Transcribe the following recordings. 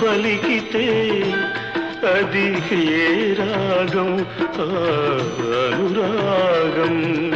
పలికితే అది ఏ రాగం అనురాగం.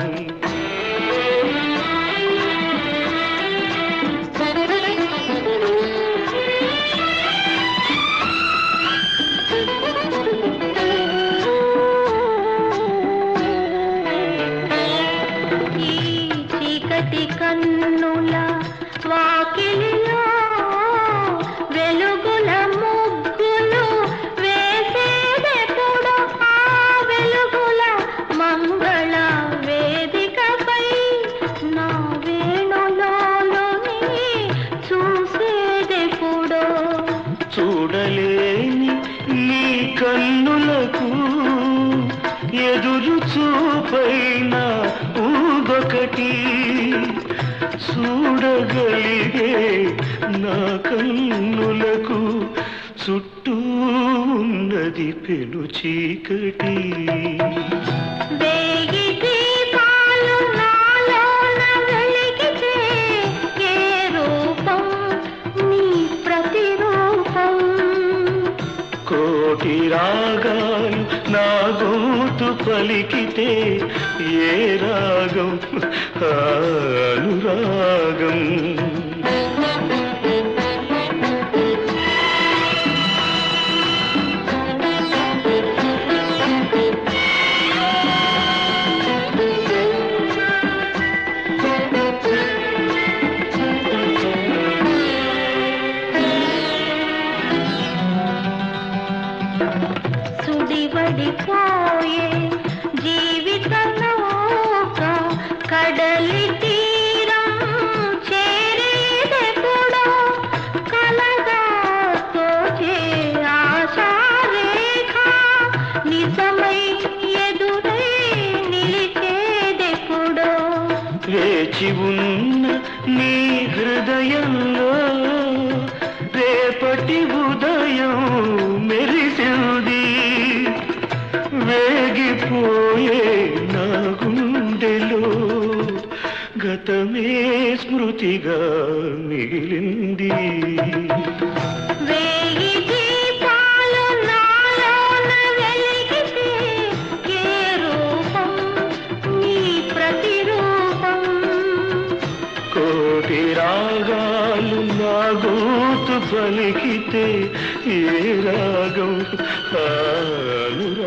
కన్నుల వాకిలిలో వెలుగుల ముగ్గులు వేసేదెప్పుడు ఆ వెలుగుల మంగళ వేదికపై నా వేణులోని చూసేదెప్పుడు. చూడలేని నీ కన్నులకు ఎదురు చూపైన ఊగొకటి, చూడగలిగే నా కన్నులకు చుట్టూ ఉన్నది పెను చీకటి. వేగి దీపాలు నాలోన వెలిగితే ఏ రూపం నీ ప్రతిరూపం. కోటి రాగాలు నా గోటు పలికితే ఏ రాగం అనురాగం. సుడివడిపోయే జీవిత నౌక కడలి తీరం చేరేదెప్పుడో, కలగా తోచే ఆశారేఖ నిజమై ఎదురై నిలిచేదెప్పుడో. వేచి ఉన్న నీ హృదయంలో రేపటి ఉదయం మెరిసింది. వేగిపోయే నా గుండెలో గతమే స్మృతిగా మిగిలింది. వేయి దీపాలు నాలోన వెలిగితే ఏ రూపం నీ ప్రతిరూపం. కోటి రాగాలు నా గోటు పలికితే ఏ రాగం అనురాగం.